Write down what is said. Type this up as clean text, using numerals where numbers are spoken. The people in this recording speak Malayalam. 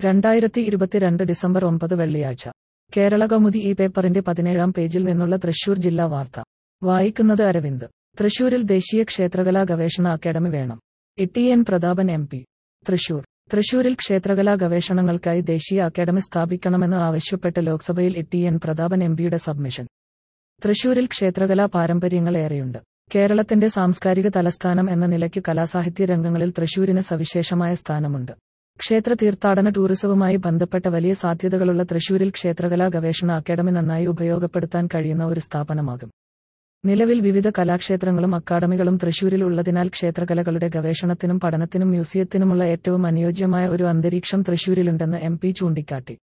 2022 ഡിസംബർ 9 വെള്ളിയാഴ്ച. കേരളകൗമുദി ഈ പേപ്പറിന്റെ 17-ാം പേജിൽ നിന്നുള്ള തൃശൂർ ജില്ലാ വാർത്ത. വായിക്കുന്നത് അരവിന്ദ്. തൃശൂരിൽ ദേശീയ ക്ഷേത്രകലാ ഗവേഷണ അക്കാദമി വേണം. T N. Prathapan M P. Thrissur. തൃശൂരിൽ ക്ഷേത്രകലാ ഗവേഷണങ്ങൾക്കായി ദേശീയ അക്കാദമി സ്ഥാപിക്കണമെന്ന് ആവശ്യപ്പെട്ട് ലോക്സഭയിൽ ടി.എൻ. പ്രതാപൻ എംപിയുടെ സബ്മിഷൻ. തൃശൂരിൽ ക്ഷേത്രകലാ പാരമ്പര്യങ്ങൾ ഏറെയുണ്ട്. കേരളത്തിന്റെ സാംസ്കാരിക തലസ്ഥാനം എന്ന നിലയ്ക്ക് കലാസാഹിത്യ രംഗങ്ങളിൽ തൃശൂരിന് സവിശേഷമായ സ്ഥാനമുണ്ട്. ക്ഷേത്ര തീർത്ഥാടന ടൂറിസവുമായി ബന്ധപ്പെട്ട വലിയ സാധ്യതകളുള്ള തൃശൂരിൽ ക്ഷേത്രകലാ ഗവേഷണ അക്കാദമി നന്നായി ഉപയോഗപ്പെടുത്താൻ കഴിയുന്ന ഒരു സ്ഥാപനമാകും. നിലവിൽ വിവിധ കലാക്ഷേത്രങ്ങളും അക്കാദമികളും തൃശൂരിൽ ഉള്ളതിനാൽ ക്ഷേത്രകലകളുടെ ഗവേഷണത്തിനും പഠനത്തിനും മ്യൂസിയത്തിനുമുള്ള ഏറ്റവും അനുയോജ്യമായ ഒരു അന്തരീക്ഷം തൃശൂരിലുണ്ടെന്ന് എം പി ചൂണ്ടിക്കാട്ടി.